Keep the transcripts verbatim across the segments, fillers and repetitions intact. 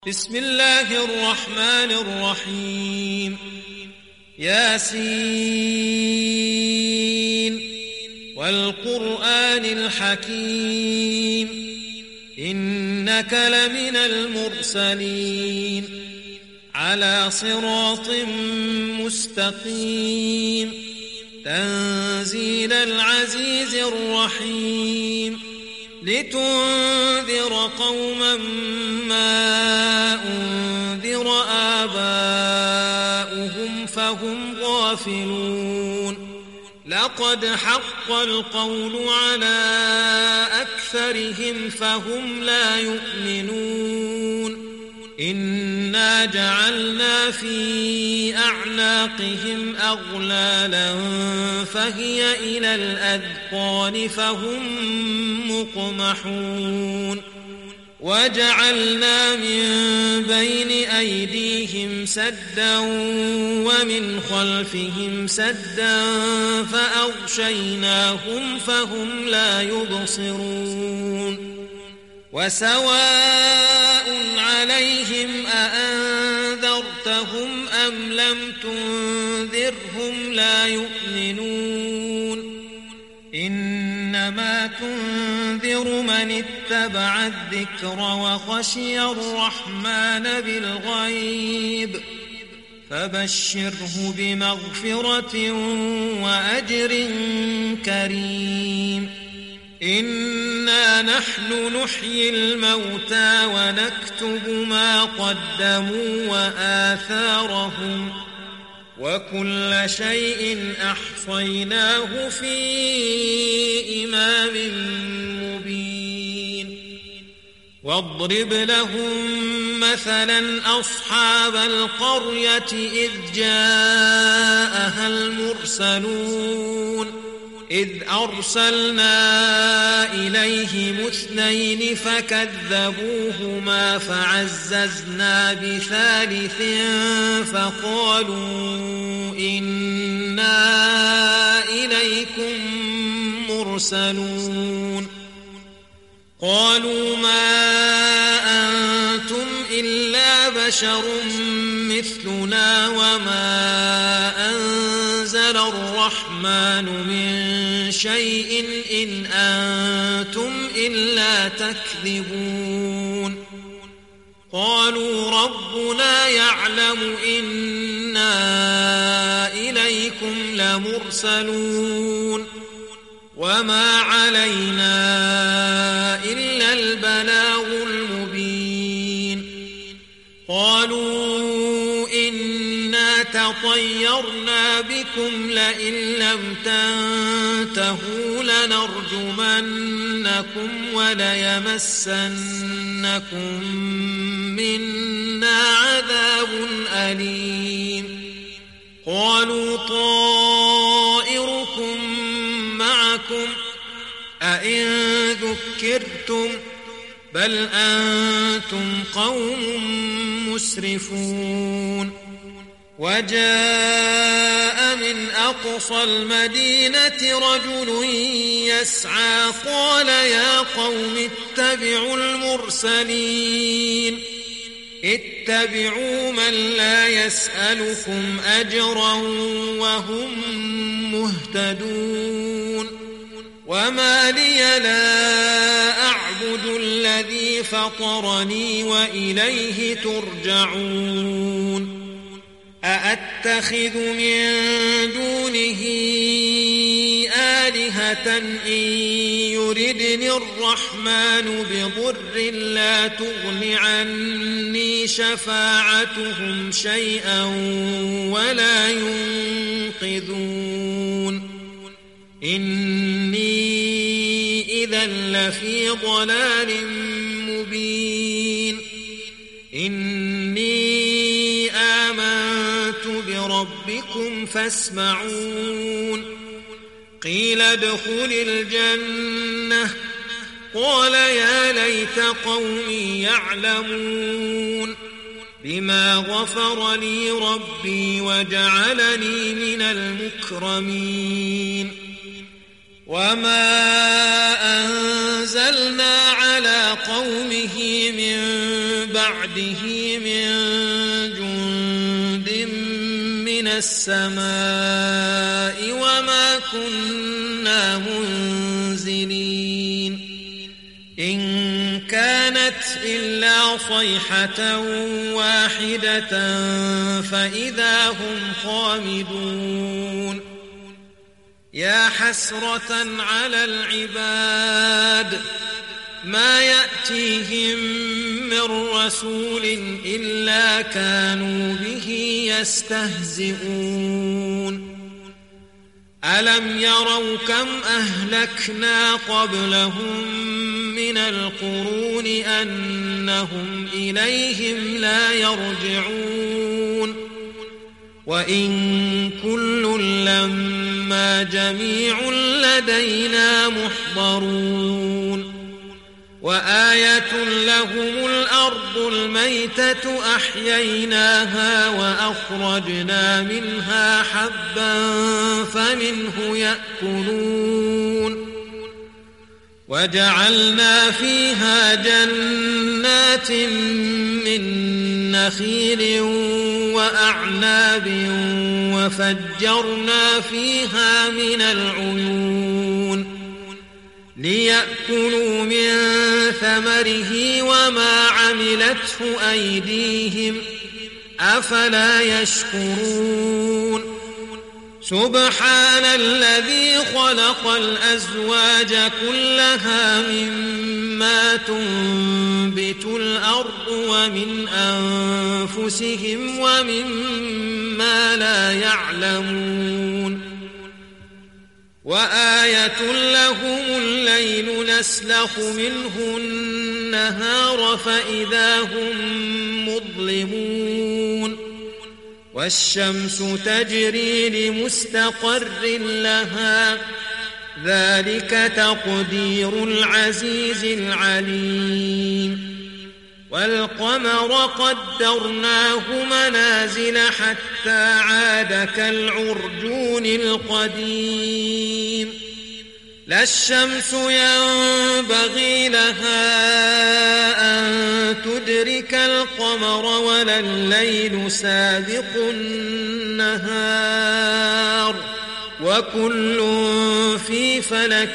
بسم الله الرحمن الرحيم ياسين والقرآن الحكيم إنك لمن المرسلين على صراط مستقيم تنزيل العزيز الرحيم لتنذر قوما ما أنذر آباؤهم فهم غافلون لقد حق القول على أكثرهم فهم لا يؤمنون إنا جعلنا في أعناقهم أغلالا فهي إلى الأذقان فهم مقمحون وجعلنا من بين أيديهم سدا ومن خلفهم سدا فأغشيناهم فهم لا يبصرون وسواء عليهم أأنذرتهم أم لم تنذرهم لا يؤمنون إنما تنذر من اتبع الذكر وخشي الرحمن بالغيب فبشره بمغفرة وأجر كريم إنا نحن نحيي الموتى ونكتب ما قدموا وآثارهم وكل شيء أحصيناه في إمام مبين واضرب لهم مثلا أصحاب القرية إذ جاءها المرسلون إذ أرسلنا إليهم اثنين فكذبوهما فعززنا بثالث فقالوا إنا إليكم مرسلون قالوا ما أنتم إلا بشر مثلنا وما أنزل الرحمن من شيء إن أنتم إلا تكذبون قالوا ربنا يعلم إنا إليكم لمرسلون وما علينا إلا البلاغ المبين قالوا إنا تطيرنا بكم لئن لم تنتهوا لنرجمنكم وليمسنكم منا عذاب أليم قالوا طائركم معكم أئن ذكرتم بل أنتم قوم مسرفون وجاء من أقصى المدينة رجل يسعى قال يا قوم اتبعوا المرسلين اتبعوا من لا يسألكم أجرا وهم مهتدون وما لي لا أعبد الذي فطرني وإليه ترجعون أأتخذ من دونه آلهة إن يردني الرحمن بضر لا تغن عني شفاعتهم شيئا ولا ينقذون إني إذا لفي ضلال مبين إني آمنت بربكم فاسمعون قيل ادخل الجنة قال يا ليت قومي يعلمون بما غفر لي ربي وجعلني من المكرمين وما أنزلنا على قومه من بعده من جند من السماء وما كنا منزلين إن كانت إلا صيحة واحدة فإذا هم خامدون يا حسرة على العباد ما يأتيهم من رسول إلا كانوا به يستهزئون ألم يروا كم أهلكنا قبلهم من القرون أنهم إليهم لا يرجعون وإن كل لما جميع لدينا محضرون وآية لهم الأرض الميتة أحييناها وأخرجنا منها حبا فمنه يأكلون وجعلنا فيها جنات من نخيل وأعناب وفجرنا فيها من العيون ليأكلوا من ثمره وما عملته أيديهم أفلا يشكرون سبحان الذي خلق الأزواج كلها مما تنبت الأرض ومن أنفسهم ومما لا يعلمون وآية لهم الليل نسلخ منه النهار فإذا هم مظلمون والشمس تجري لمستقر لها ذلك تقدير العزيز العليم والقمر قدرناه منازل حتى عاد كالعرجون القديم لا الشمس ينبغي لها أن تدرك القمر ولا الليل سابق النهار وكل في فلك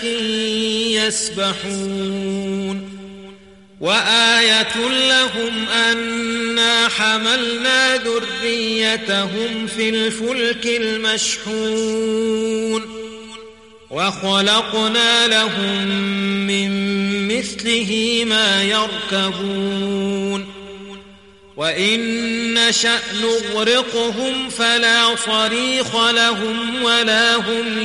يسبحون وآية لهم أنا حملنا ذريتهم في الفلك المشحون وخلقنا لهم من مثله ما يركبون وإن نشأ نغرقهم فلا صريخ لهم ولا هم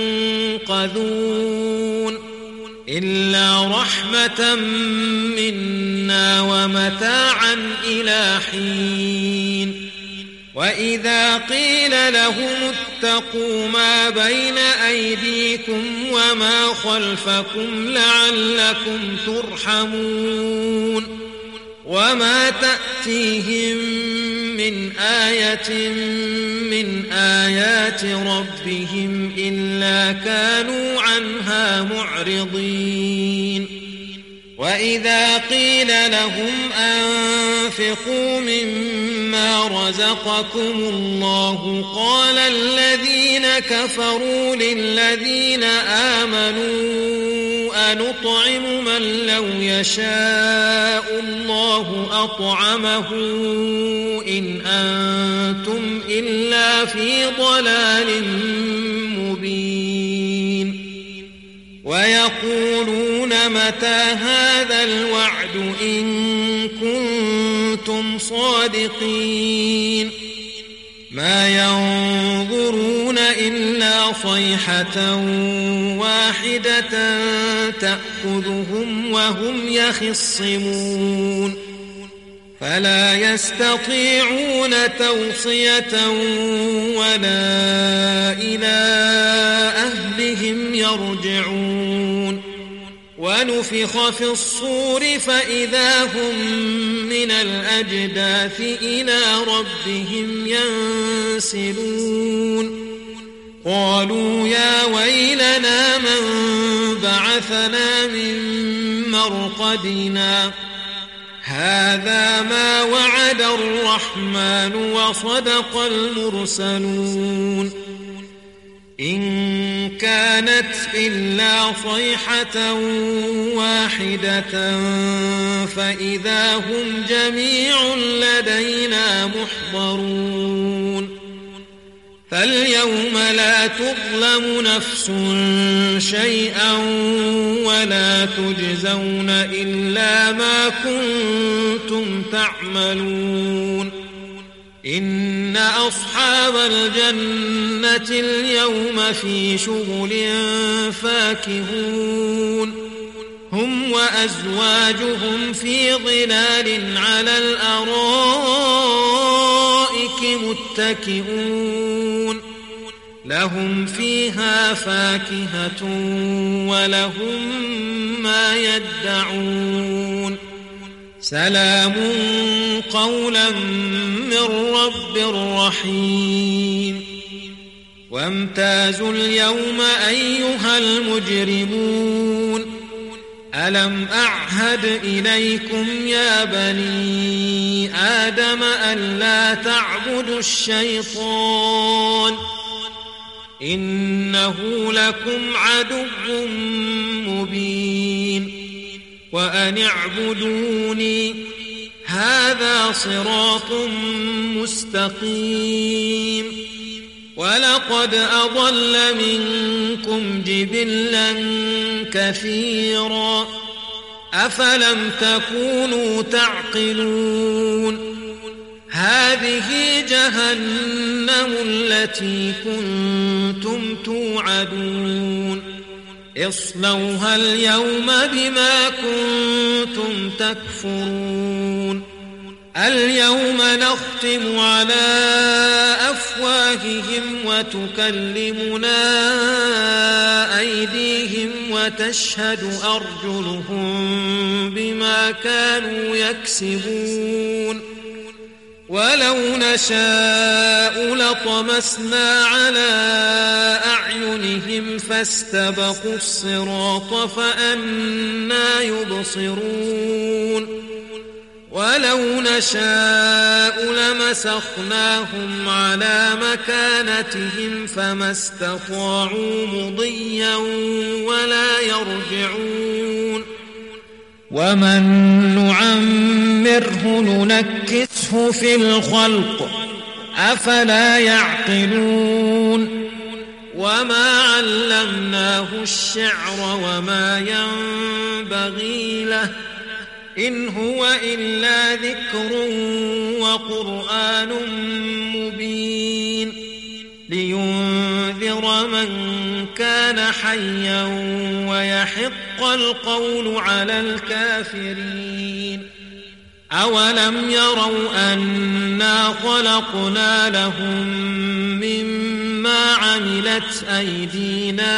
ينقذون إلا رحمة منا ومتاعا إلى حين وإذا قيل لهم اتقوا ما بين أيديكم وما خلفكم لعلكم ترحمون وما تأتيهم من آية من آيات ربهم إلا كانوا عنها معرضين وإذا قيل لهم أنفقوا مما رزقكم الله قال الذين كفروا للذين آمنوا أنطعم من لو يشاء الله أطعمه إن أنتم إلا في ضلال مبين ويقولون متى هذا الوعد إن كنتم صادقين ما ينظرون إلا صيحة واحدة تأخذهم وهم يخصمون فلا يستطيعون توصية ولا إلى أهلهم يرجعون ونفخ في الصور فإذا هم من الأجداث إلى ربهم ينسلون قالوا يا ويلنا من بعثنا من مرقدنا هذا ما وعد الرحمن وصدق المرسلون إن كانت إلا صيحة واحدة فإذا هم جميع لدينا محضرون فاليوم لا تظلم نفس شيئا ولا تجزون إلا ما كنتم تعملون إن أصحاب الجنة اليوم في شغل فاكهون هم وأزواجهم في ظلال على الأرائك متكئون لهم فيها فاكهة ولهم ما يدعون سلام قولا من رب رحيم وامتازوا اليوم أيها المجرمون ألم أعهد إليكم يا بني آدم ألا تعبدوا الشيطان إنه لكم عدو مبين وأن اعبدوني هذا صراط مستقيم ولقد أضل منكم جبلا كثيرا أفلم تكونوا تعقلون هذه جهنم التي كنتم توعدون اصلوها اليوم بما كنتم تكفرون اليوم نختم على أفواههم وتكلمنا أيديهم وتشهد أرجلهم بما كانوا يكسبون ولو نشاء لطمسنا على أعينهم فاستبقوا الصراط فأنى يبصرون ولو نشاء لمسخناهم على مكانتهم فما استطاعوا مضيا ولا يرجعون ومن نعمره ننكسه في الخلق أفلا يعقلون وما علمناه الشعر وما ينبغي له إن هو إلا ذكر وقرآن مبين لينذر من كان حيا ويحق القول على الكافرين أولم يروا أنا خلقنا لهم مما عملت أيدينا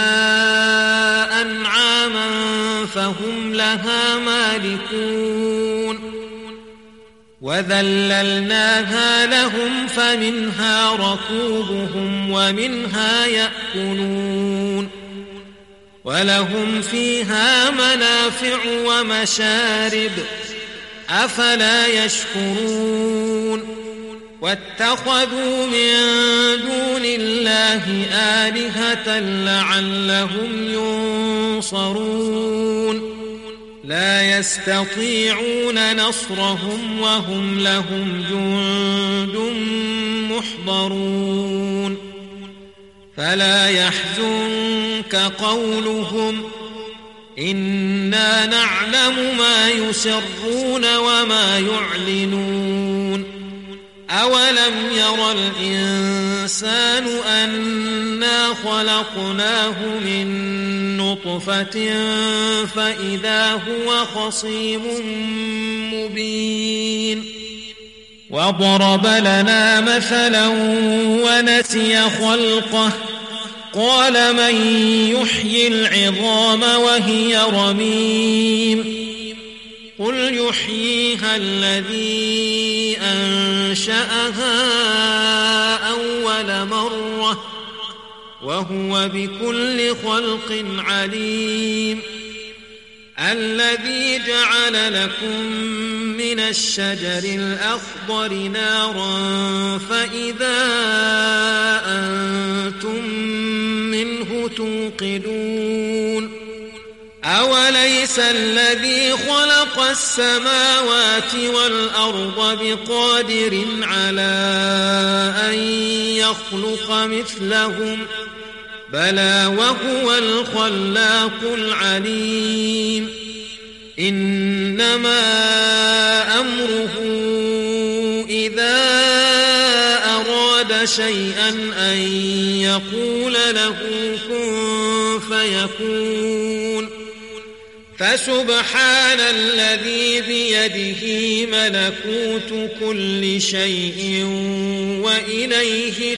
أنعاما فهم لها مالكون وذللناها لهم فمنها ركوبهم ومنها يأكلون ولهم فيها منافع ومشارب أفلا يشكرون واتخذوا من دون الله آلهة لعلهم ينصرون لا يستطيعون نصرهم وهم لهم جند محضرون فلا يحزنك قولهم إنا نعلم ما يسرون وما يعلنون أولم ير الإنسان أنا خلقناه من نطفة فإذا هو خصيم مبين وضرب لنا مثلا ونسي خلقه قال من يحيي العظام وهي رميم قل يحييها الذي أنشأها أول مرة وهو بكل خلق عليم الذي جعل لكم من من الشجر الأخضر نارا فإذا أنتم منه توقدون أوليس الذي خلق السماوات والأرض بقادر على أن يخلق مثلهم بلى وهو الخلاق العليم إنما أمره إذا أراد شيئا أن يقول له كن فيكون فسبحان الذي بيده ملكوت كل شيء وإليه